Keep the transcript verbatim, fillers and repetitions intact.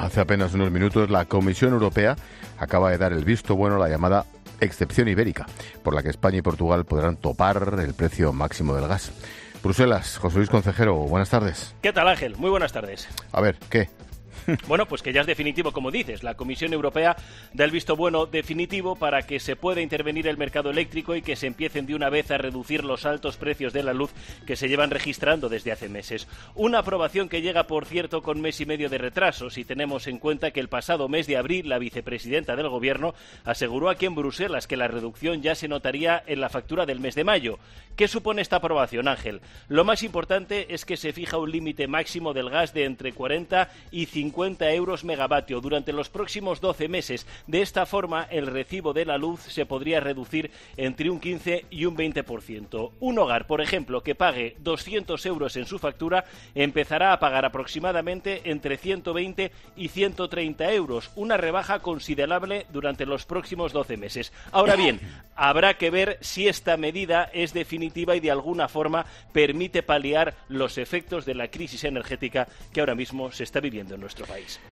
Hace apenas unos minutos la Comisión Europea acaba de dar el visto bueno a la llamada excepción ibérica, por la que España y Portugal podrán topar el precio máximo del gas. Bruselas, José Luis Concejero, buenas tardes. ¿Qué tal, Ángel? Muy buenas tardes. A ver, ¿qué? Bueno, pues que ya es definitivo, como dices. La Comisión Europea da el visto bueno definitivo para que se pueda intervenir el mercado eléctrico y que se empiecen de una vez a reducir los altos precios de la luz que se llevan registrando desde hace meses. Una aprobación que llega, por cierto, con mes y medio de retraso, si tenemos en cuenta que el pasado mes de abril la vicepresidenta del Gobierno aseguró aquí en Bruselas que la reducción ya se notaría en la factura del mes de mayo. ¿Qué supone esta aprobación, Ángel? Lo más importante es que se fija un límite máximo del gas de entre cuarenta y cincuenta euros megavatio durante los próximos doce meses. De esta forma, el recibo de la luz se podría reducir entre un quince y un veinte por ciento. Un hogar, por ejemplo, que pague doscientos euros en su factura, empezará a pagar aproximadamente entre ciento veinte y ciento treinta euros, una rebaja considerable durante los próximos doce meses. Ahora bien, habrá que ver si esta medida es definitiva y de alguna forma permite paliar los efectos de la crisis energética que ahora mismo se está viviendo en nuestro país.